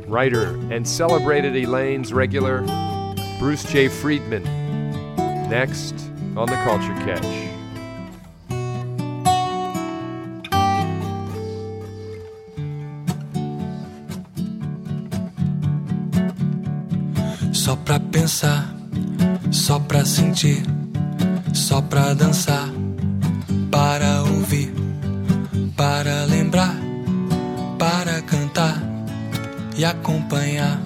writer and celebrated Elaine's regular, Bruce J. Friedman, next on The Culture Catch. Só pra pensar, só pra sentir, só pra dançar, para ouvir, para lembrar, para cantar e acompanhar,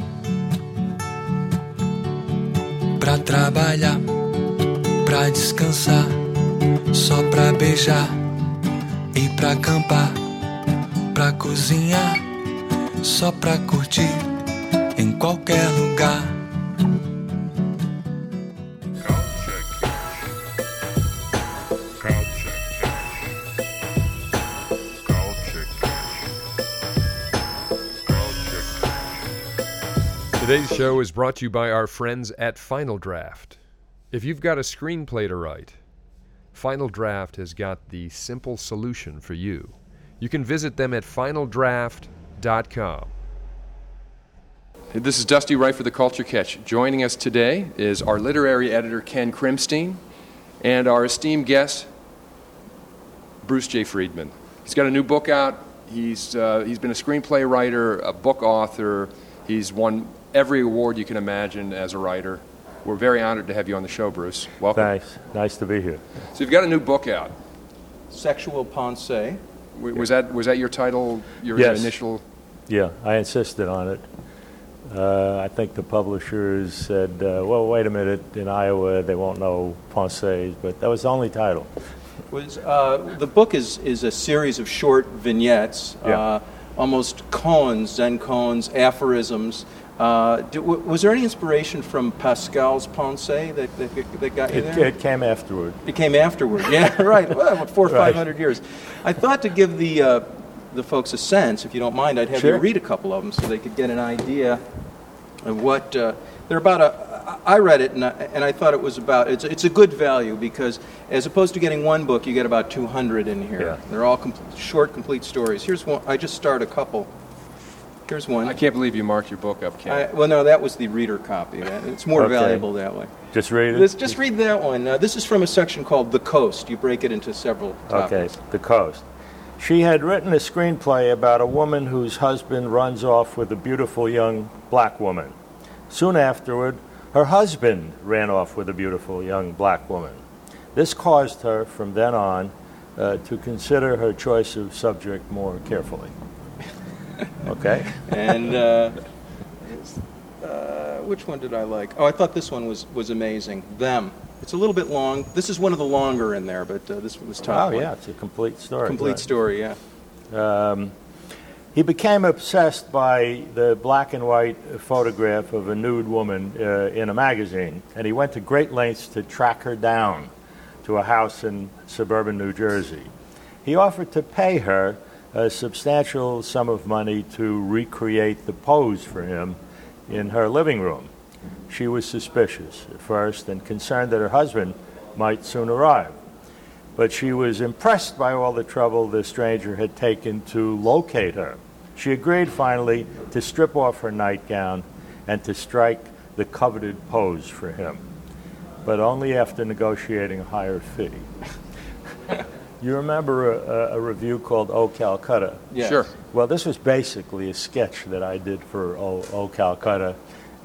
pra trabalhar, pra descansar, só pra beijar e pra acampar, pra cozinhar, só pra curtir em qualquer lugar. Today's show is brought to you by our friends at Final Draft. If you've got a screenplay to write, Final Draft has got the simple solution for you. You can visit them at finaldraft.com. This is Dusty Wright for The Culture Catch. Joining us today is our literary editor, Ken Krimstein, and our esteemed guest, Bruce J. Friedman. He's got a new book out. He's been a screenplay writer, a book author. He's won every award you can imagine as a writer. We're very honored to have you on the show, Bruce. Welcome. Thanks. Nice to be here. So you've got a new book out. Sexual Pensée. Was that your title, your Yes. initial? Yeah, I insisted on it. I think the publishers said, well, wait a minute, in Iowa they won't know Pensées, but that was the only title. The book is a series of short vignettes, almost koans, Zen koans, aphorisms. Was there any inspiration from Pascal's Pensée that got you there? It came afterward. It came afterward, yeah, right. Well, 400 or 500 years. I thought to give the folks a sense, if you don't mind, I'd have you read a couple of them so they could get an idea of what they're about. I read it and I thought it was about. It's a good value because as opposed to getting one book, you get about 200 in here. Yeah. They're all short, complete stories. Here's one. I just started a couple. Here's one. I can't believe you marked your book up, Ken. Well, no, that was the reader copy. It's more valuable that way. Just read it? Just read that one. This is from a section called The Coast. You break it into several topics. Okay, The Coast. She had written a screenplay about a woman whose husband runs off with a beautiful young black woman. Soon afterward, her husband ran off with a beautiful young black woman. This caused her, from then on, to consider her choice of subject more carefully. Okay. And which one did I like? Oh, I thought this one was amazing. Them. It's a little bit long. This is one of the longer in there, but this was top one. Oh, yeah, it's a complete story. Complete story, yeah. He became obsessed by the black and white photograph of a nude woman in a magazine, and he went to great lengths to track her down to a house in suburban New Jersey. He offered to pay her a substantial sum of money to recreate the pose for him in her living room. She was suspicious at first and concerned that her husband might soon arrive. But she was impressed by all the trouble the stranger had taken to locate her. She agreed finally to strip off her nightgown and to strike the coveted pose for him, but only after negotiating a higher fee. You remember a review called O Calcutta? Yes. Sure. Well, this was basically a sketch that I did for O Calcutta.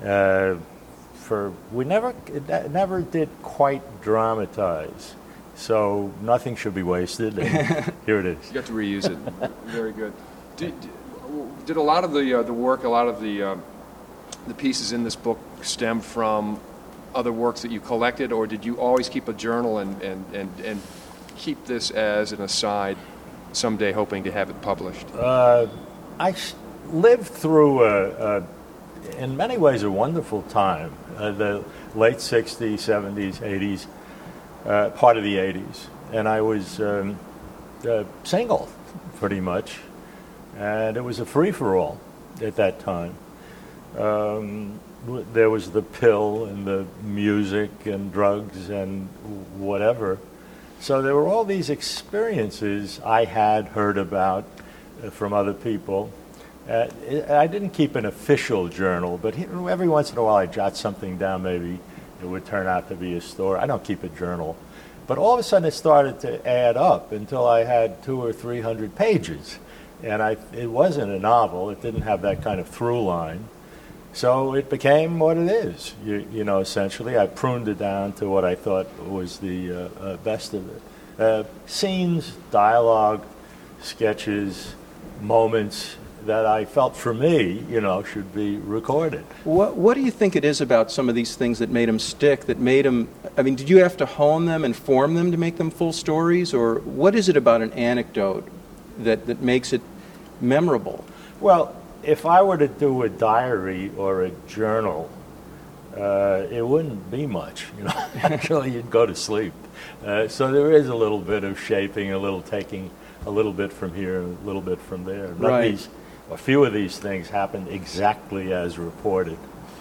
We never did quite dramatize, so nothing should be wasted. And here it is. You got to reuse it. Very good. Did a lot of the work, a lot of the pieces in this book stem from other works that you collected, or did you always keep a journal and keep this as an aside someday, hoping to have it published? I lived through, in many ways, a wonderful time, the late 60s, 70s, 80s, part of the 80s. And I was single, pretty much. And it was a free-for-all at that time. There was the pill and the music and drugs and whatever. So there were all these experiences I had heard about from other people, I didn't keep an official journal, but every once in a while I jot something down. Maybe it would turn out to be a story. I don't keep a journal. But all of a sudden it started to add up until I had 200 or 300 pages. And it wasn't a novel. It didn't have that kind of through line. So it became what it is. Essentially, I pruned it down to what I thought was the best of it. Scenes, dialogue, sketches, moments that I felt for me, should be recorded. What do you think it is about some of these things that made them stick, that made them, did you have to hone them and form them to make them full stories? Or what is it about an anecdote that makes it memorable? Well, if I were to do a diary or a journal, it wouldn't be much. Actually, you'd go to sleep. So there is a little bit of shaping, taking a little bit from here, a little bit from there. Right. A few of these things happened exactly as reported.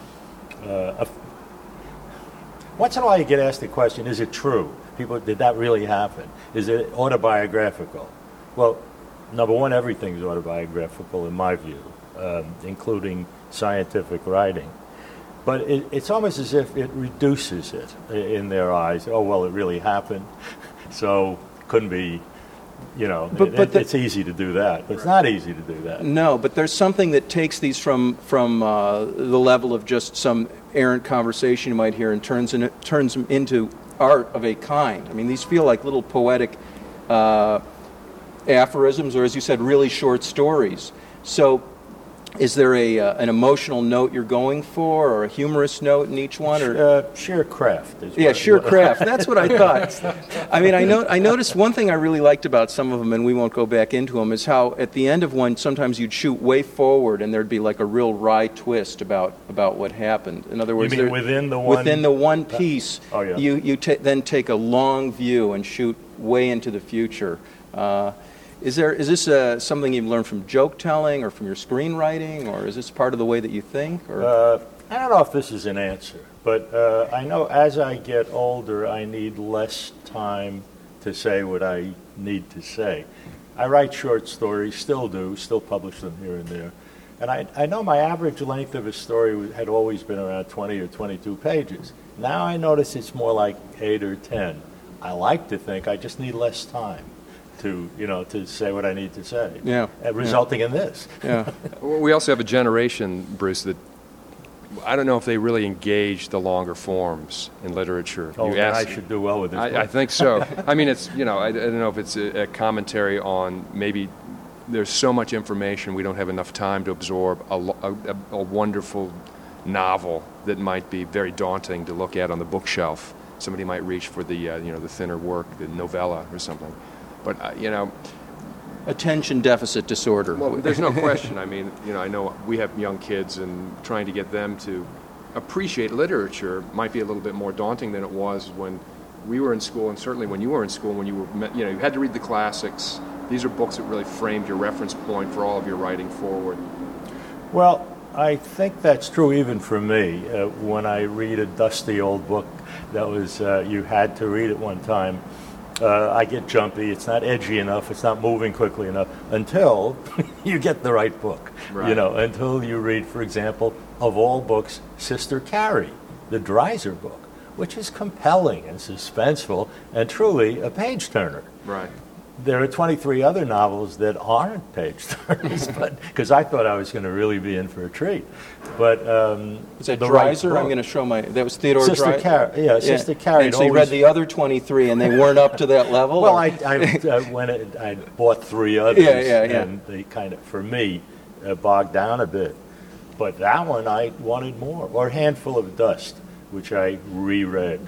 Once in a while you get asked the question, is it true? Did that really happen? Is it autobiographical? Well, number one, everything's autobiographical in my view, including scientific writing. But it's almost as if it reduces it in their eyes. Oh, well, it really happened, so couldn't be... it's easy to do that, but it's not easy to do that. No, but there's something that takes these from the level of just some errant conversation you might hear and turns them into art of a kind. These feel like little poetic aphorisms, or as you said, really short stories. So is there an emotional note you're going for, or a humorous note in each one? Or sheer craft. Sheer craft. That's what I thought. I noticed one thing I really liked about some of them, and we won't go back into them, is how at the end of one, sometimes you'd shoot way forward, and there'd be like a real wry twist about what happened. In other words, within the one piece, you then take a long view and shoot way into the future. Is this something you've learned from joke telling or from your screenwriting, or is this part of the way that you think? Or? I don't know if this is an answer, but I know as I get older, I need less time to say what I need to say. I write short stories, still publish them here and there. And I know my average length of a story had always been around 20 or 22 pages. Now I notice it's more like 8 or 10. I like to think I just need less time to say what I need to say. Yeah. Resulting in this. Yeah. We also have a generation, Bruce, that I don't know if they really engage the longer forms in literature. I should do well with this. I think so. It's I don't know if it's a commentary on maybe there's so much information we don't have enough time to absorb a wonderful novel that might be very daunting to look at on the bookshelf. Somebody might reach for the the thinner work, the novella or something. But attention deficit disorder. Well, there's no question. I know we have young kids, and trying to get them to appreciate literature might be a little bit more daunting than it was when we were in school, and certainly when you were in school, when you had to read the classics. These are books that really framed your reference point for all of your writing forward. Well, I think that's true even for me. When I read a dusty old book that was you had to read at one time, I get jumpy. It's not edgy enough. It's not moving quickly enough until you get the right book. Right. Until you read, for example, of all books, Sister Carrie, the Dreiser book, which is compelling and suspenseful and truly a page-turner. Right. There are 23 other novels that aren't page-turners, because I thought I was going to really be in for a treat. But is that Dreiser? I'm going to show that was Theodore Dreiser. Sister Carrie. And so you read the other 23, and they weren't up to that level. Well, I bought 3 others, and they kind of, for me, bogged down a bit. But that one I wanted more. Or Handful of Dust, which I reread.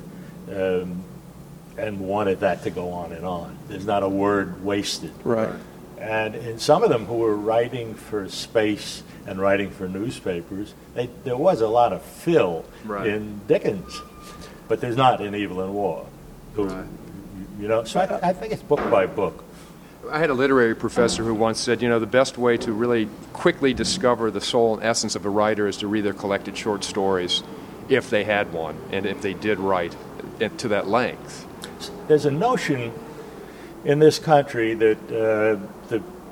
And wanted that to go on and on. There's not a word wasted. Right. And in some of them who were writing for Space and writing for newspapers, there was a lot of fill in Dickens, but there's not in Evil and War. So I think it's book by book. I had a literary professor who once said, the best way to really quickly discover the soul and essence of a writer is to read their collected short stories, if they had one, and if they did write to that length. There's a notion in this country that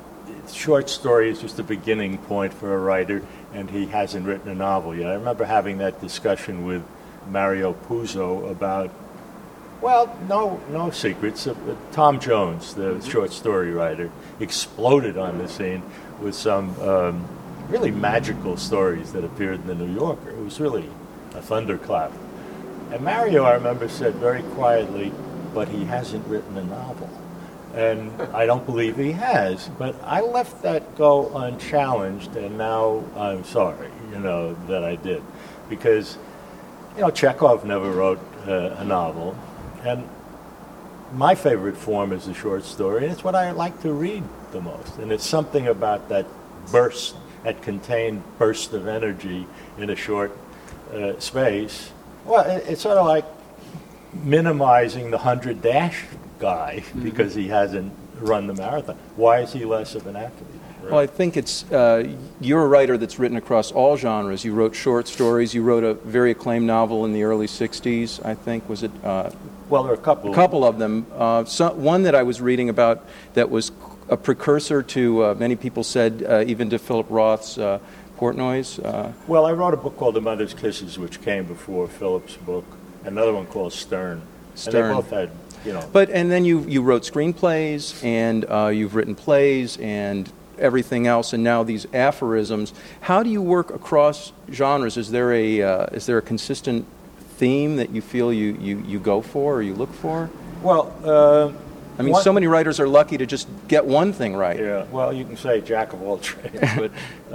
short story is just a beginning point for a writer, and he hasn't written a novel yet. I remember having that discussion with Mario Puzo about, well, no secrets. Tom Jones, the short story writer, exploded on the scene with some really magical stories that appeared in the New Yorker. It was really a thunderclap. And Mario, I remember, said very quietly, but he hasn't written a novel. And I don't believe he has. But I left that go unchallenged, and now I'm sorry, that I did. Because, Chekhov never wrote a novel. And my favorite form is the short story, and it's what I like to read the most. And it's something about that burst, that contained burst of energy in a short space. Well, it's sort of like minimizing the 100-dash guy because he hasn't run the marathon. Why is he less of an athlete? Right. Well, I think it's you're a writer that's written across all genres. You wrote short stories. You wrote a very acclaimed novel in the early '60s, I think. Was it? Well, there are a couple. A couple of them. One that I was reading about that was a precursor to, many people said, even to Philip Roth's Portnoy's. Well, I wrote a book called The Mother's Kisses, which came before Philip's book. Another one called Stern. And they both had, But and then you wrote screenplays, and you've written plays, and everything else, and now these aphorisms. How do you work across genres? Is there a consistent theme that you feel you go for or you look for? Well, I mean, so many writers are lucky to just get one thing right. Yeah. Well, you can say jack of all trades, but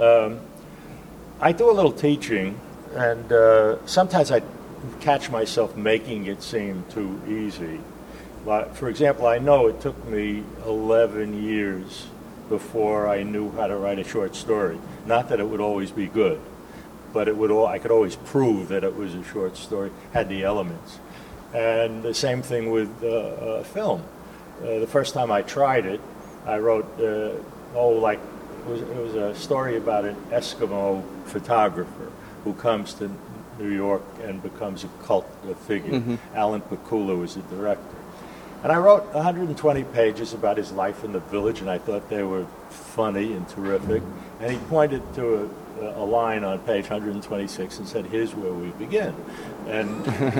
I do a little teaching, and sometimes I catch myself making it seem too easy. For example, I know it took me 11 years before I knew how to write a short story. Not that it would always be good, but I could always prove that it was a short story, had the elements. And the same thing with film. The first time I tried it, I wrote, it was a story about an Eskimo photographer who comes to New York and becomes a cult figure. Mm-hmm. Alan Pakula was the director. And I wrote 120 pages about his life in the village, and I thought they were funny and terrific. And he pointed to a line on page 126 and said, "Here's where we begin." And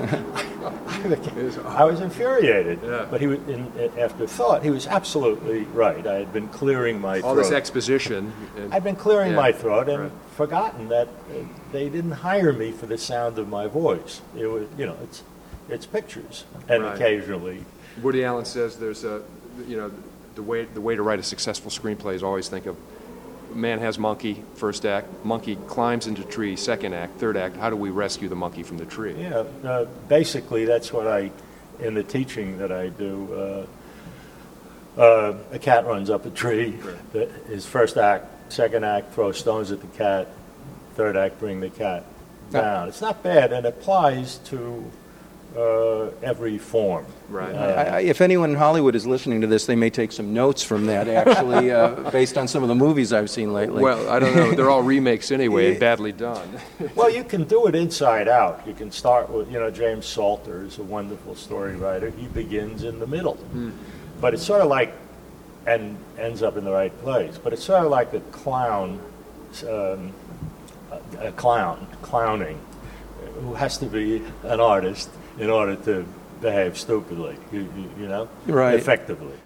I was infuriated. Yeah. But after thought, he was absolutely right. I had been clearing my throat. All this exposition. I'd been clearing my throat and forgotten that they didn't hire me for the sound of my voice. It was, it's pictures, and occasionally. Woody Allen says there's the way to write a successful screenplay is always think of man has monkey, first act, monkey climbs into tree, second act, third act, how do we rescue the monkey from the tree? Yeah, basically that's what in the teaching that I do, a cat runs up a tree, his first act, second act, throw stones at the cat, third act, bring the cat down. It's not bad, and it applies to every form. Right. If anyone in Hollywood is listening to this, they may take some notes from that, actually, based on some of the movies I've seen lately. Well, I don't know. They're all remakes anyway, and badly done. Well, you can do it inside out. You can start with, James Salter is a wonderful story writer. He begins in the middle. But it's sort of like, and ends up in the right place, but it's sort of like a clown, clowning, who has to be an artist in order to behave stupidly, right. Effectively.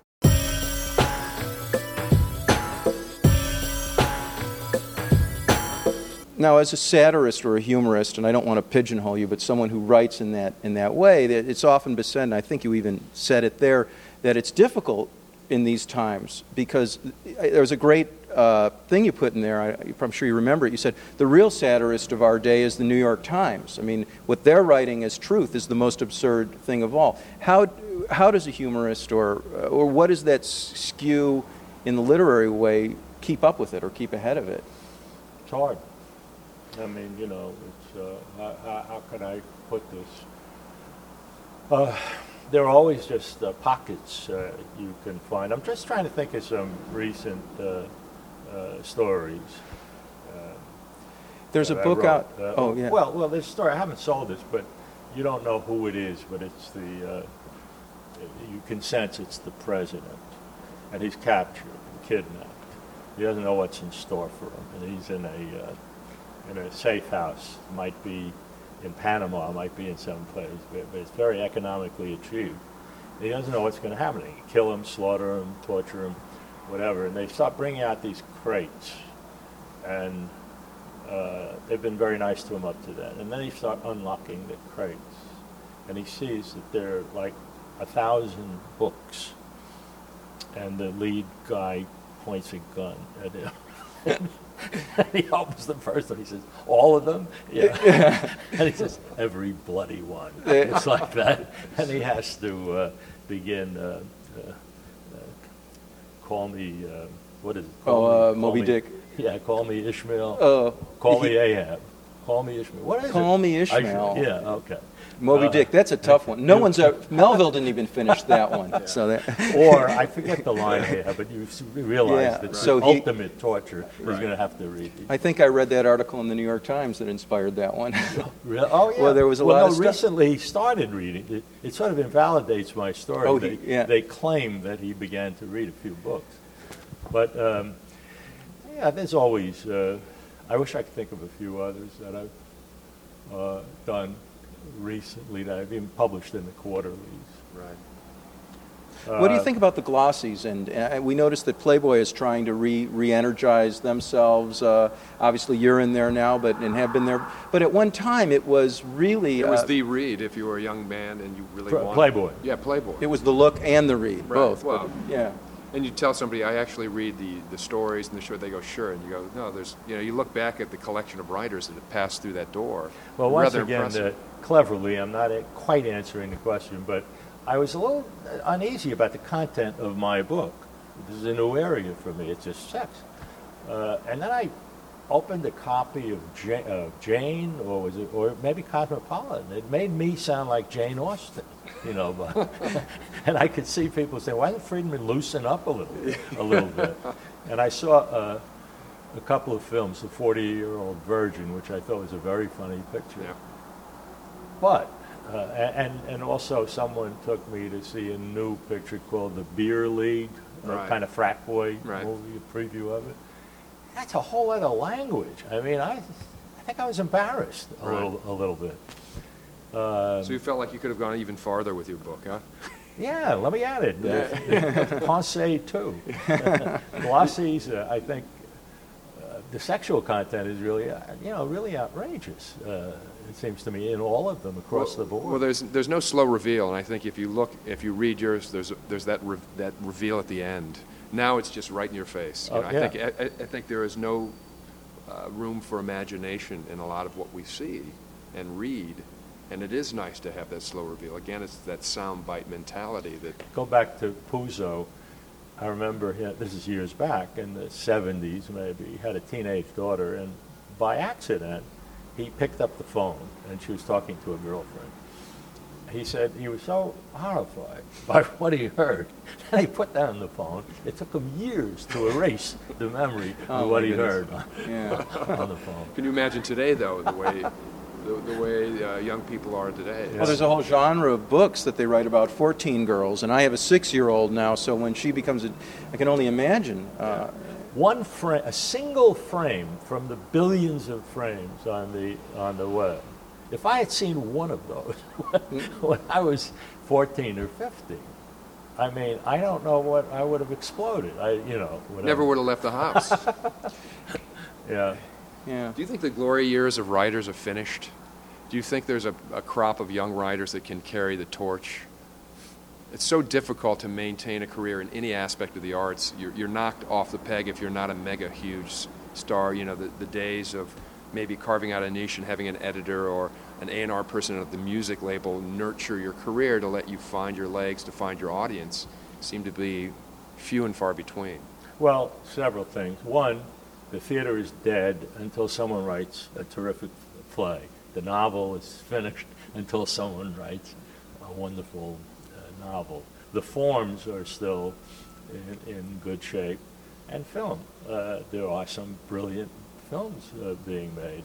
Now, as a satirist or a humorist, and I don't want to pigeonhole you, but someone who writes in that way, that it's often been said, and I think you even said it there, that it's difficult in these times because there was a great thing you put in there, I'm sure you remember it. You said, the real satirist of our day is the New York Times. I mean, what they're writing as truth is the most absurd thing of all. How does a humorist or what does that skew in the literary way keep up with it or keep ahead of it? It's hard. I mean, it's, how can I put this? There are always just pockets you can find. I'm just trying to think of some recent stories. There's a book out. Yeah. Well, there's a story. I haven't sold this, but you don't know who it is, but it's you can sense it's the president, and he's captured, kidnapped, He doesn't know what's in store for him, and he's in a safe house. Might be in Panama, might be in some place, but it's very economically achieved. He doesn't know what's going to happen. They can kill him, slaughter him, torture him, whatever. And they start bringing out these crates, and they've been very nice to him up to that. And then he starts unlocking the crates, and he sees that there are like 1,000 books, and the lead guy points a gun at him. And he opens the first one. He says, "All of them?" Yeah. And he says, "Every bloody one." It's like that. And he has to begin, call me, what is it? Moby Dick. Yeah, call me Ishmael. Call me Ahab. Call me Ishmael. What is it? Call me Ishmael. Yeah, okay. Moby Dick, that's a tough one. Melville didn't even finish that one. Yeah. So that or, I forget the line here, but you realize that so the ultimate torture is going to have to read these. I think I read that article in the New York Times that inspired that one. Really? Oh, yeah. Well, there was a lot of stuff. Recently he started reading. It sort of invalidates my story. They claim that he began to read a few books. But, there's always... I wish I could think of a few others that I've done recently that have been published in the quarterlies. Right. What do you think about the glossies? And we noticed that Playboy is trying to re-energize themselves. Obviously, you're in there now, and have been there. But at one time, it was really... It was the read if you were a young man and you really wanted... Playboy. Yeah, Playboy. It was the look and the read, right. both. Well, yeah. And you tell somebody, I actually read the stories and the short, they go, sure. And you go, no, there's, you look back at the collection of writers that have passed through that door. Well, once rather again, cleverly, I'm not quite answering the question, but I was a little uneasy about the content of my book. This is a new area for me. It's just sex. And then I opened a copy of Jane, or maybe Cosmopolitan. It made me sound like Jane Austen, but, and I could see people saying, "Why doesn't Friedman loosen up a little bit?" And I saw a couple of films, The 40-Year-Old Virgin, which I thought was a very funny picture. Yeah. But and also someone took me to see a new picture called The Beer League, kind of frat boy movie, a preview of it. That's a whole other language. I mean, I think I was embarrassed a little bit. So you felt like you could have gone even farther with your book, huh? Yeah, let me add it. Pensée too. Glossies, I think the sexual content is really, really outrageous. It seems to me in all of them across the board. Well, there's no slow reveal, and I think if you read yours, there's that reveal at the end. Now it's just right in your face. I think there is no room for imagination in a lot of what we see and read, and it is nice to have that slow reveal. Again, it's that soundbite mentality that. Go back to Puzo. I remember this is years back in the 70s, maybe. He had a teenage daughter, and by accident, he picked up the phone, and she was talking to a girlfriend. He said he was so horrified by what he heard that he put down the phone. It took him years to erase the memory of what he heard on the phone. Can you imagine today, though, the way young people are today? Well, there's a whole genre of books that they write about 14 girls, and I have a 6-year-old now, so when she becomes I can only imagine. One frame, a single frame from the billions of frames on the web. If I had seen one of those when I was 14 or 15, I mean, I don't know what I would have exploded. Never would have left the house. Yeah. Do you think the glory years of writers are finished? Do you think there's a crop of young writers that can carry the torch? It's so difficult to maintain a career in any aspect of the arts. You're knocked off the peg if you're not a mega huge star. The days of maybe carving out a niche and having an editor or an A&R person at the music label nurture your career to let you find your legs, to find your audience, seem to be few and far between. Well, several things. One, the theater is dead until someone writes a terrific play. The novel is finished until someone writes a wonderful novel. The forms are still in good shape. And film. There are some brilliant films being made.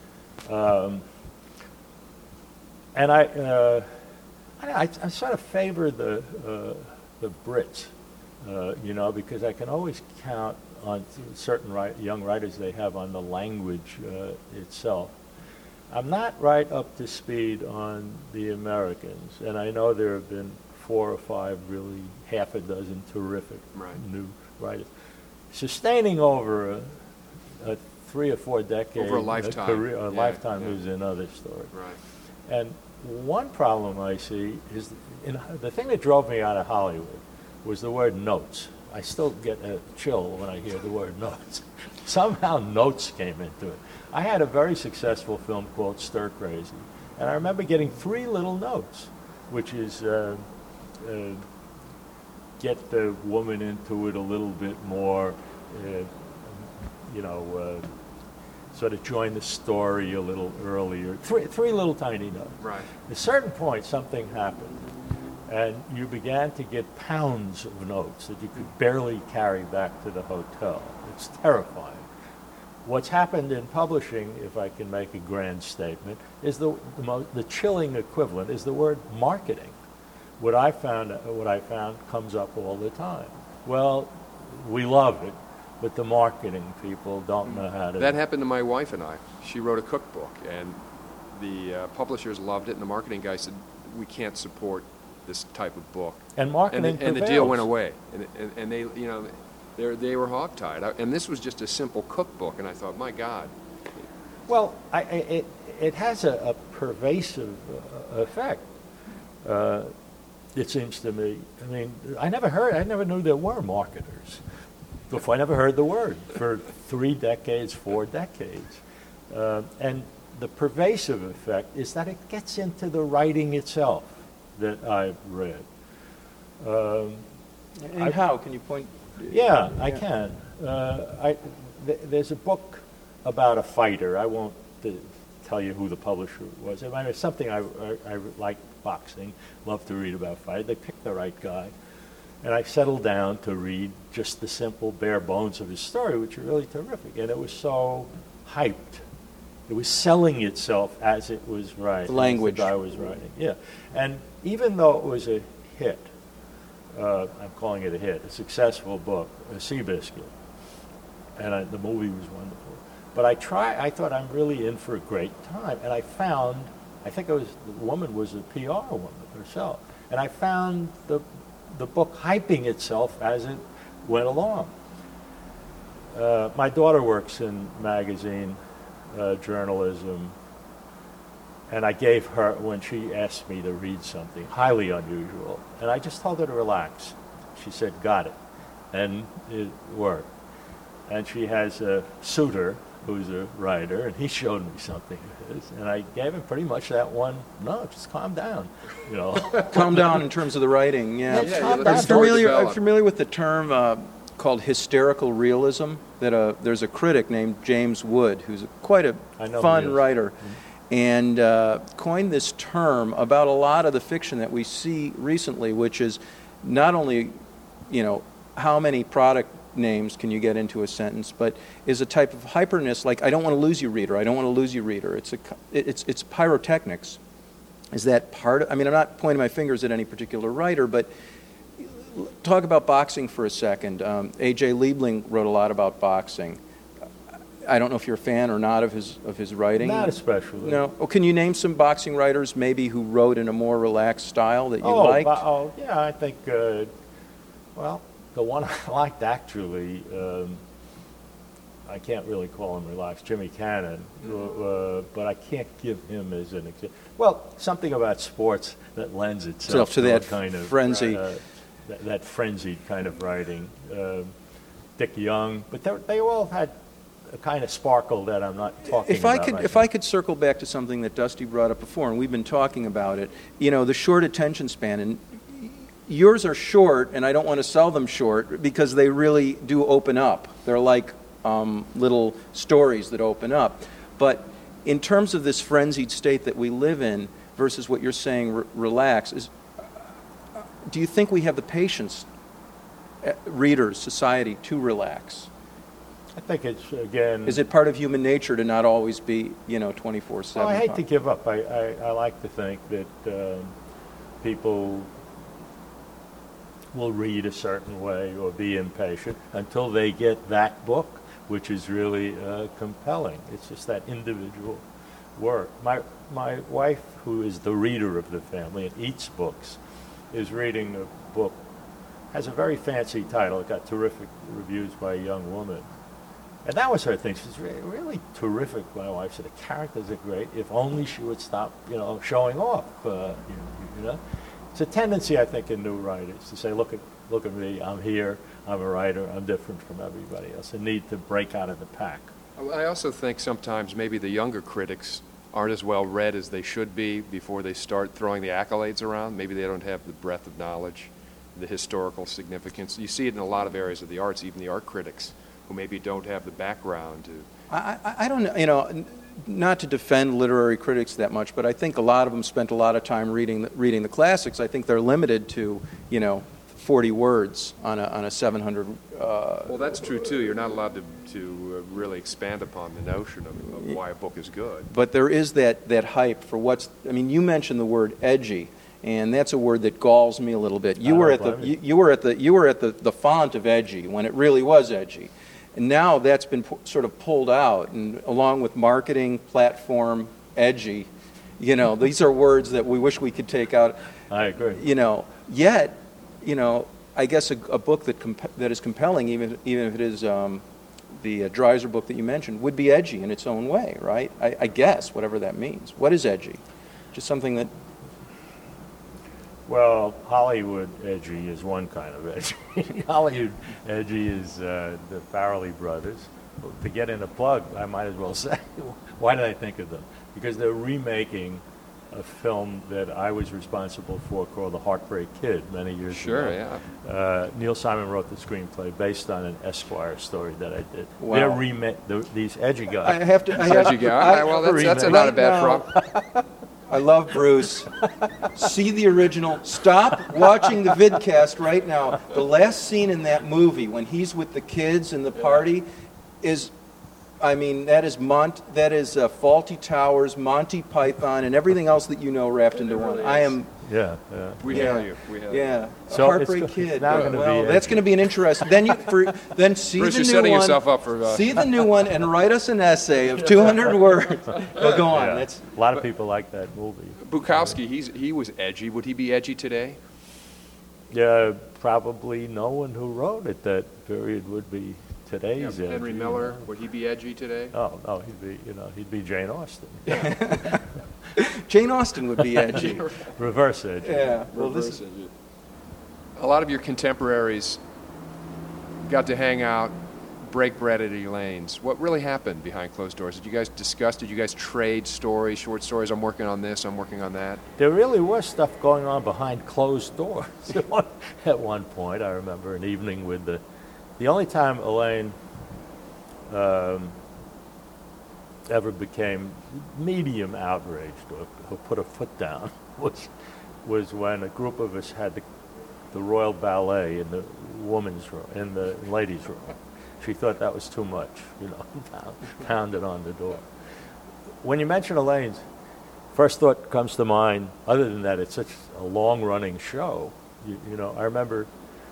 And I sort of favor the Brits, because I can always count on certain young writers they have on the language itself. I'm not right up to speed on the Americans, and I know there have been 4 or 5 really half a dozen terrific new writers. Sustaining over a 3 or 4 decade over a lifetime, career, a lifetime is another story. Right. And one problem I see is the thing that drove me out of Hollywood was the word notes. I still get a chill when I hear the word notes. Somehow notes came into it. I had a very successful film called Stir Crazy, and I remember getting 3 little notes, which is get the woman into it a little bit more, sort of join the story a little earlier. 3 little tiny notes. Right. At a certain point, something happened, and you began to get pounds of notes that you could barely carry back to the hotel. It's terrifying. What's happened in publishing, if I can make a grand statement, is the chilling equivalent is the word marketing. What I found comes up all the time. Well, we love it, but the marketing people don't know how to. That happened to my wife and I. She wrote a cookbook, and the publishers loved it, and the marketing guy said, "We can't support this type of book." And marketing and the deal went away, and they they were hogtied. And this was just a simple cookbook, and I thought, my God. Well, it has a pervasive effect. It seems to me. I mean, I never knew there were marketers before. I never heard the word for 3 decades, 4 decades. And the pervasive effect is that it gets into the writing itself that I've read. And how? Can you point? Yeah, I can. There's a book about a fighter. I won't tell you who the publisher was. I mean, it's something I like boxing, love to read about fighting. They picked the right guy. And I settled down to read just the simple bare bones of his story, which are really terrific. And it was so hyped. It was selling itself as it was writing. The language. As the guy was writing, yeah. And even though it was a hit, I'm calling it a hit, a successful book, a Seabiscuit, and the movie was wonderful. But I thought I'm really in for a great time, and I think the woman was a PR woman herself, and I found the book hyping itself as it went along. My daughter works in magazine journalism, and I gave her, when she asked me to read something highly unusual, and I just told her to relax. She said, got it. And it worked. And she has a suitor who's a writer, and he showed me something of his, and I gave him pretty much that one, no, just calm down, you know. Calm down in terms of the writing, yeah. Yeah, I'm familiar with the term called hysterical realism, that there's a critic named James Wood, who's quite a fun writer, and coined this term about a lot of the fiction that we see recently, which is not only, how many product names can you get into a sentence, but is a type of hyperness, like I don't want to lose you, reader. I don't want to lose you, reader. It's pyrotechnics. Is that part of? I mean, I'm not pointing my fingers at any particular writer, but talk about boxing for a second. A.J. Liebling wrote a lot about boxing. I don't know if you're a fan or not of his writing. Not especially. No. Oh, can you name some boxing writers maybe who wrote in a more relaxed style that you liked? Yeah, I think. The one I liked actually, I can't really call him relaxed, Jimmy Cannon, but I can't give him as an example. Well, something about sports that lends itself to that kind of frenzy. That frenzied kind of writing. Dick Young, but they all had a kind of sparkle that I'm not talking about. If I could circle back to something that Dusty brought up before, and we've been talking about it, the short attention span, and yours are short, and I don't want to sell them short because they really do open up. They're like little stories that open up. But in terms of this frenzied state that we live in versus what you're saying, relax, do you think we have the patience, readers, society, to relax? I think it's, again... Is it part of human nature to not always be, 24/7? Well, I hate to give up. I like to think that people will read a certain way or be impatient until they get that book, which is really compelling. It's just that individual work. My wife, who is the reader of the family and eats books, is reading a book, has a very fancy title. It got terrific reviews by a young woman. And that was her thing. She's really terrific, my wife said. The characters are great. If only she would stop, showing off. It's a tendency, I think, in new writers to say, look at me, I'm here, I'm a writer, I'm different from everybody else. A need to break out of the pack. I also think sometimes maybe the younger critics aren't as well read as they should be before they start throwing the accolades around. Maybe they don't have the breadth of knowledge, the historical significance. You see it in a lot of areas of the arts, even the art critics, who maybe don't have the background to... I don't know, not to defend literary critics that much, but I think a lot of them spent a lot of time reading the classics. I think they're limited to, 40 words on a 700... Well, that's true, too. You're not allowed to really expand upon the notion of why a book is good. But there is that hype for you mentioned the word edgy, and that's a word that galls me a little bit. You were at the font of edgy when it really was edgy. And now that's been sort of pulled out, and along with marketing, platform, edgy, these are words that we wish we could take out. I agree. Yet, I guess a book that is compelling, even if it is the Dreiser book that you mentioned, would be edgy in its own way, right? I guess, whatever that means. What is edgy? Just something that... Well, Hollywood edgy is one kind of edgy. Hollywood edgy is the Farrelly brothers. To get in a plug, I might as well say, why did I think of them? Because they're remaking a film that I was responsible for called The Heartbreak Kid many years ago. Sure, yeah. Neil Simon wrote the screenplay based on an Esquire story that I did. Wow. These edgy guys. Edgy guy. Well, that's not a bad problem. I love Bruce. See the original. Stop watching the vidcast right now. The last scene in that movie when he's with the kids in the party is, that is Faulty Towers, Monty Python, and everything else that wrapped into one. I am. Yeah. We hail you. Yeah. So Heartbreak Kid. Well, that's going to be an interesting. Then see Bruce, the you're new setting one. yourself up for. See the new one and write us an essay of 200 words. Well, go on. Yeah. That's A lot of people like that movie. Bukowski, he was edgy. Would he be edgy today? Yeah, probably no one who wrote at that period would be today's edgy. Henry Miller, would he be edgy today? Oh, no, he'd be Jane Austen. Jane Austen would be edgy. Reverse edgy. Yeah. A lot of your contemporaries got to hang out, break bread at Elaine's. What really happened behind closed doors? Did you guys discuss? Did you guys trade stories, short stories? I'm working on this. I'm working on that. There really was stuff going on behind closed doors. At one point, I remember an evening with the only time Elaine ever became medium outraged or put a foot down was when a group of us had the Royal Ballet in the women's room, in the ladies' room. She thought that was too much, pounded on the door. When you mention Elaine's, first thought comes to mind, other than that it's such a long-running show. I remember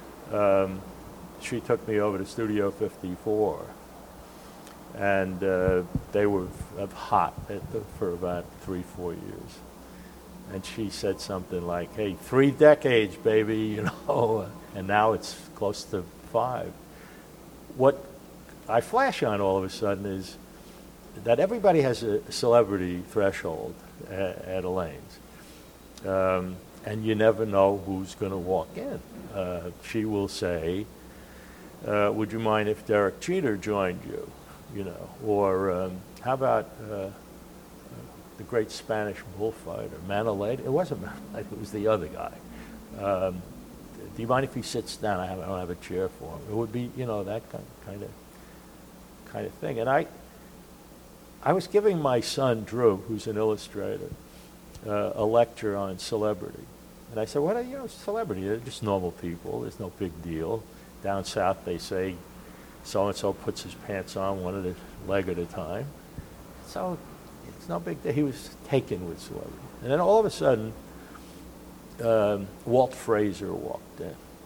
she took me over to Studio 54, and they were hot for about 3-4 years. And she said something like, hey, 3 decades, baby, and now it's close to 5. What I flash on all of a sudden is that everybody has a celebrity threshold at Elaine's. And you never know who's going to walk in. She will say, would you mind if Derek Jeter joined you? Or how about the great Spanish bullfighter, Manolete? It wasn't Manolete, it was the other guy. Do you mind if he sits down? I don't have a chair for him. It would be, that kind of thing. And I was giving my son, Drew, who's an illustrator, a lecture on celebrity. And I said, what are celebrity? They're just normal people. There's no big deal. Down south, they say so-and-so puts his pants on one leg at a time. So it's no big deal. He was taken with celebrity. And then all of a sudden, Walt Frazier walked in.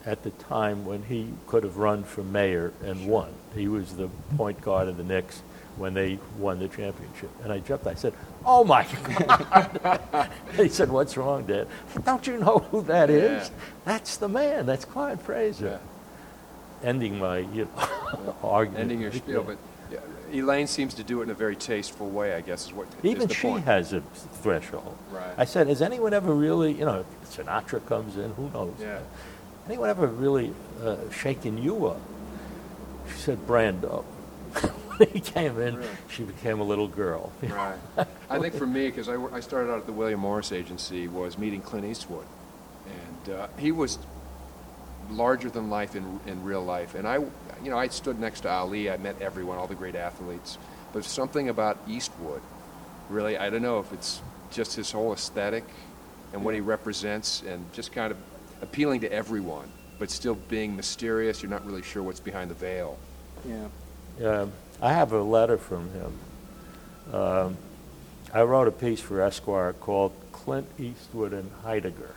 at the time when he could have run for mayor and won. He was the point guard of the Knicks when they won the championship. And I jumped. I said, "Oh, my God." He said, "What's wrong, Dad?" I said, "Don't you know who that is? That's the man. That's Clyde Frazier." Yeah. Ending my argument. Ending your spiel, but Elaine seems to do it in a very tasteful way, I guess, is what Even is the she point. has a threshold. Right. I said, "Has anyone ever really, Sinatra comes in, who knows? Yeah. Anyone ever really shaken you up?" She said, "Brando." When he came in, Really? she became a little girl. Right. I think for me, because I started out at the William Morris Agency, was meeting Clint Eastwood. And he was larger than life in real life. And I stood next to Ali. I met everyone, all the great athletes. But something about Eastwood, really, I don't know if it's just his whole aesthetic and what he represents and just kind of appealing to everyone, but still being mysterious. You're not really sure what's behind the veil. Yeah. I have a letter from him. I wrote a piece for Esquire called Clint Eastwood and Heidegger.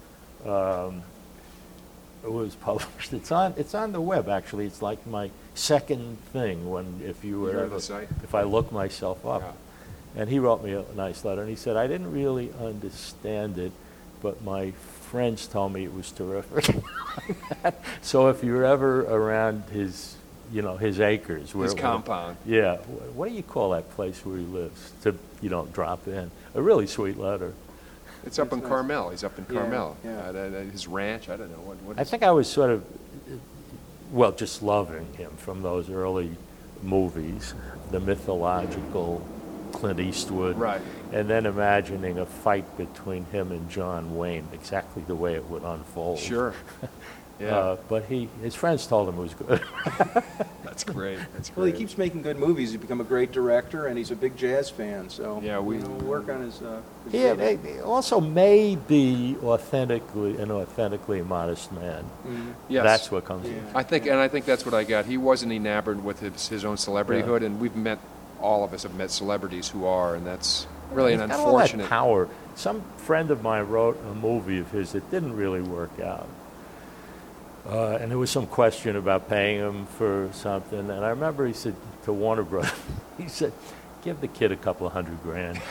It was published. It's on the web, actually. It's like my second thing if I look myself up. Yeah. And he wrote me a nice letter, and he said, "I didn't really understand it, but my friends told me it was terrific." So if you're ever around his acres, His compound. Yeah. What do you call that place where he lives? You don't drop in. A really sweet letter. It's up in nice. Carmel. He's up in Yeah, Carmel. yeah. His ranch, I don't know. What I is think I was sort of, just loving him from those early movies, the mythological Clint Eastwood. Right. And then imagining a fight between him and John Wayne, exactly the way it would unfold. Sure. Yeah. But his friends told him it was good. That's great. That's great. Well, he keeps making good movies. He's become a great director, and he's a big jazz fan. So Yeah, we- we'll work on his. He also may be an authentically modest man. Yes. That's what comes. Yeah. I think that's what I got. He wasn't enamored with his own celebrityhood, and all of us have met celebrities who are, and that's really He's an got all that unfortunate. power. Some friend of mine wrote a movie of his that didn't really work out. And there was some question about paying him for something. And I remember he said to Warner Brothers, he said, "Give the kid a couple of $100,000.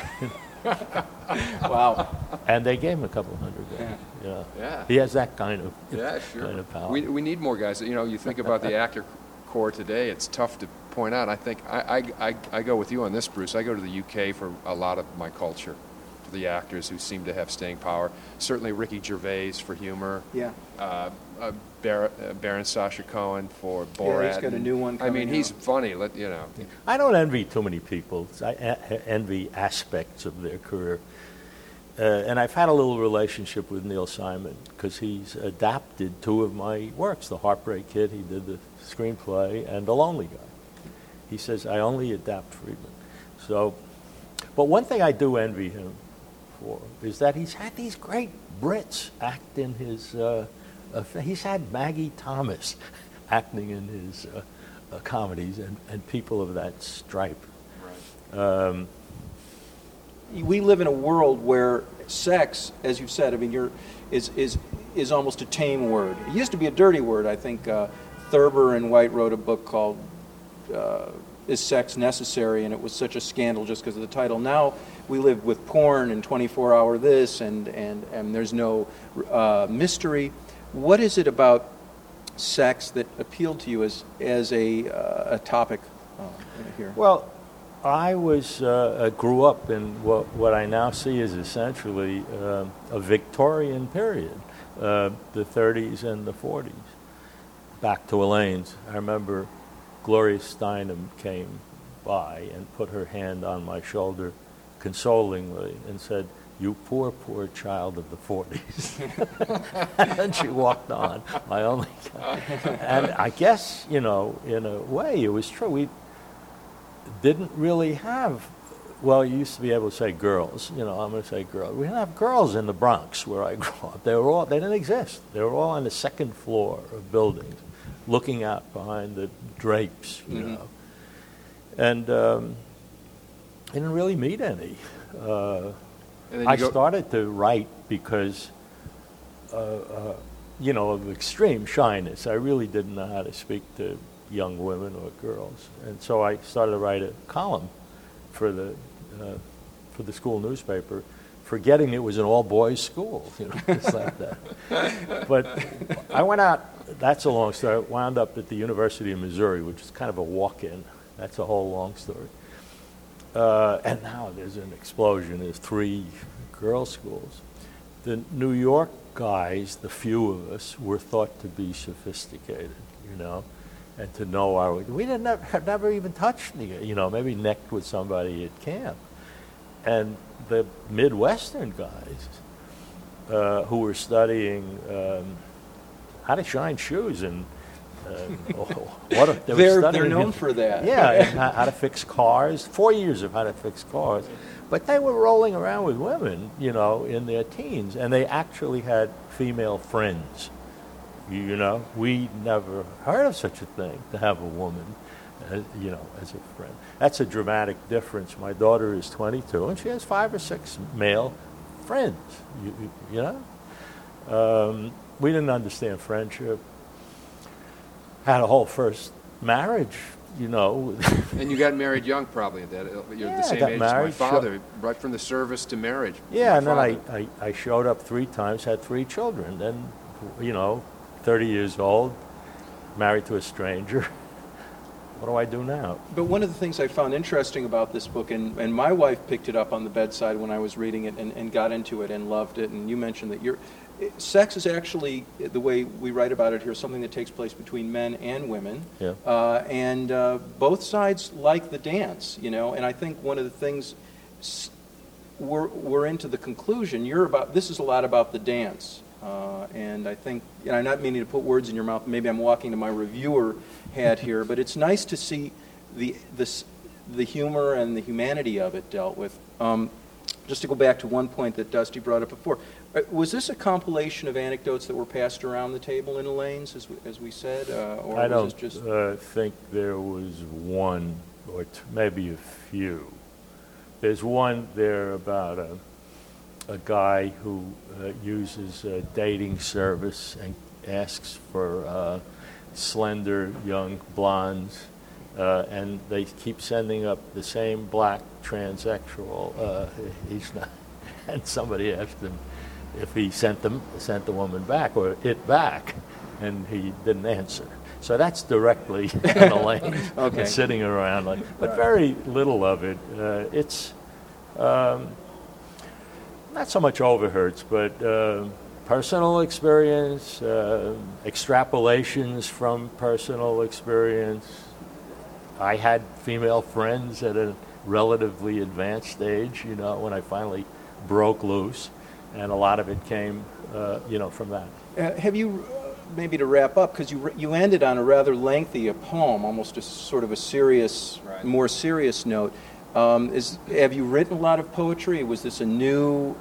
Wow. And they gave him a couple of $100,000. Yeah. Yeah. He has that kind of Sure. power. We need more guys. You think about the actor corps today. It's tough to point out. I think I go with you on this, Bruce. I go to the UK for a lot of my culture, for the actors who seem to have staying power. Certainly Ricky Gervais for humor. Yeah. Baron Sacha Cohen for Borat. Yeah, he's got a new one I mean, coming he's out. funny. I don't envy too many people. I envy aspects of their career. And I've had a little relationship with Neil Simon because he's adapted two of my works, The Heartbreak Kid, he did the screenplay, and The Lonely Guy. He says, "I only adapt Friedman." So, but one thing I do envy him for is that he's had these great Brits act in his, he's had Maggie Thomas acting in his comedies and people of that stripe. Right. We live in a world where sex, as you've said, I mean, is almost a tame word. It used to be a dirty word. I think Thurber and White wrote a book called "Is Sex Necessary?" and it was such a scandal just because of the title. Now we live with porn and 24-hour this, and there's no mystery. What is it about sex that appealed to you as a topic here? Well, I grew up in what I now see is essentially a Victorian period, the 30s and the 40s. Back to Elaine's, I remember Gloria Steinem came by and put her hand on my shoulder consolingly and said, "You poor, poor child of the 40s. And then she walked on, my only child. And I guess, in a way, it was true. We didn't really have, you used to be able to say girls. I'm going to say girls. We didn't have girls in the Bronx where I grew up. They didn't exist. They were all on the second floor of buildings, looking out behind the drapes, And I didn't really meet any. I started to write because of extreme shyness. I really didn't know how to speak to young women or girls, and so I started to write a column for the school newspaper, forgetting it was an all-boys school, just like that. But I went out. That's a long story. I wound up at the University of Missouri, which is kind of a walk-in. That's a whole long story. And now there's an explosion. There's 3 girls' schools. The New York guys, the few of us, were thought to be sophisticated, and to know our. We have never even touched maybe necked with somebody at camp. And the Midwestern guys who were studying how to shine shoes and they're known for that. Yeah, and how to fix cars. 4 years of how to fix cars. But they were rolling around with women, in their teens, and they actually had female friends. We never heard of such a thing, to have a woman, as a friend. That's a dramatic difference. My daughter is 22, and she has 5 or 6 male friends, we didn't understand friendship. Had a whole first marriage, And you got married young, probably. You're the same age as my father, right from the service to marriage. Yeah, and then I showed up 3 times, had 3 children. Then, 30 years old, married to a stranger. What do I do now? But one of the things I found interesting about this book, and my wife picked it up on the bedside when I was reading it and got into it and loved it, and you mentioned that sex is actually, the way we write about it here, something that takes place between men and women. Yeah. And both sides like the dance, and I think one of the things we're into the conclusion, this is a lot about the dance. And I think, I'm not meaning to put words in your mouth, maybe I'm walking to my reviewer hat here, but it's nice to see the humor and the humanity of it dealt with. Just to go back to one point that Dusty brought up before, was this a compilation of anecdotes that were passed around the table in Elaine's, as we said? Or I don't was this just... think there was one or maybe a few. There's one there about a guy who uses a dating service and asks for slender young blondes, and they keep sending up the same black transsexual. He's not, and somebody asked him if he sent the woman back or it back, and he didn't answer. So that's directly on Elaine, okay. Sitting around but very little of it. It's not so much overhearts, but personal experience, extrapolations from personal experience. I had female friends at a relatively advanced age, when I finally broke loose, and a lot of it came, from that. Have you, maybe to wrap up, because you ended on a rather lengthy poem, almost a sort of a serious, right. More serious note. Have you written a lot of poetry? Was this a new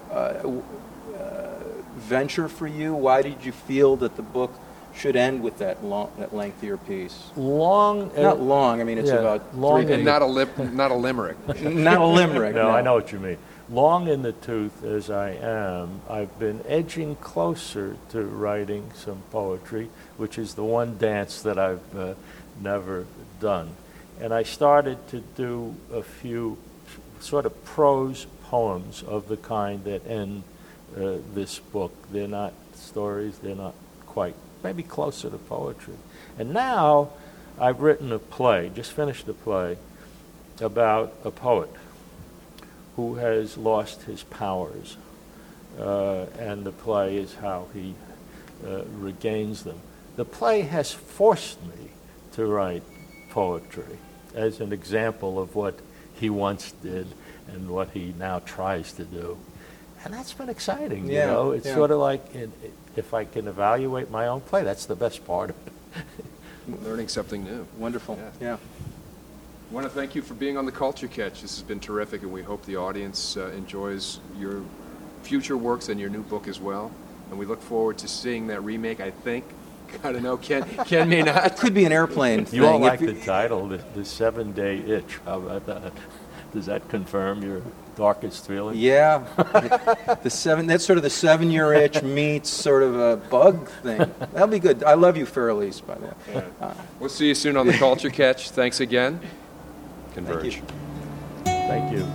venture for you? Why did you feel that the book should end with that lengthier piece? Not long. I mean, it's about long, 3 pages. Not a limerick. Not a limerick. No, I know what you mean. Long in the tooth as I am, I've been edging closer to writing some poetry, which is the one dance that I've never done. And I started to do a few sort of prose poems of the kind that end this book. They're not stories, they're not quite, maybe closer to poetry. And now I've written a play, just finished a play, about a poet who has lost his powers. And the play is how he regains them. The play has forced me to write poetry as an example of what he once did and what he now tries to do. And that's been exciting, It's sort of like, if I can evaluate my own play, that's the best part of it. Learning something new. Wonderful, yeah. I want to thank you for being on The Culture Catch. This has been terrific, and we hope the audience enjoys your future works and your new book as well. And we look forward to seeing that remake, I think. I don't know, Ken may not. It could be an airplane thing. You all like the title, the 7-Day Itch. How about that? Does that confirm your darkest feeling? Yeah. That's sort of the 7-year itch meets sort of a bug thing. That'll be good. I love you, Farrelly's, by that. Yeah. We'll see you soon on the Culture Catch. Thanks again. Converge. Thank you.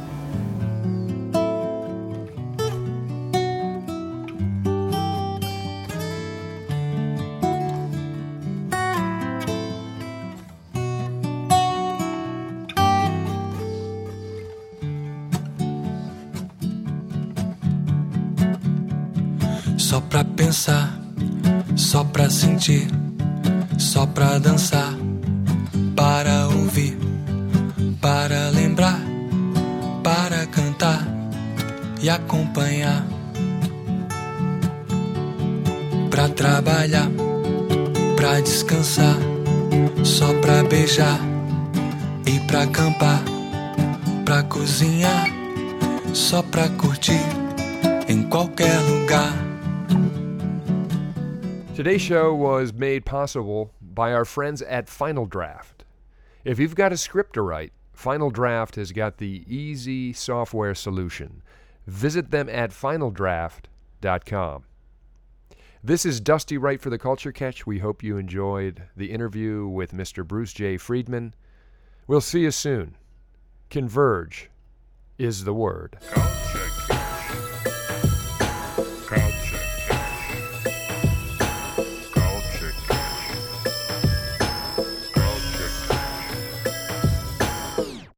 Só pra pensar, só pra sentir, só pra dançar, para ouvir, para lembrar, para cantar e acompanhar, pra trabalhar, pra descansar, só pra beijar e pra acampar, pra cozinhar, só pra curtir em qualquer lugar. Today's show was made possible by our friends at Final Draft. If you've got a script to write, Final Draft has got the easy software solution. Visit them at finaldraft.com. This is Dusty Wright for the Culture Catch. We hope you enjoyed the interview with Mr. Bruce J. Friedman. We'll see you soon. Converge is the word. Culture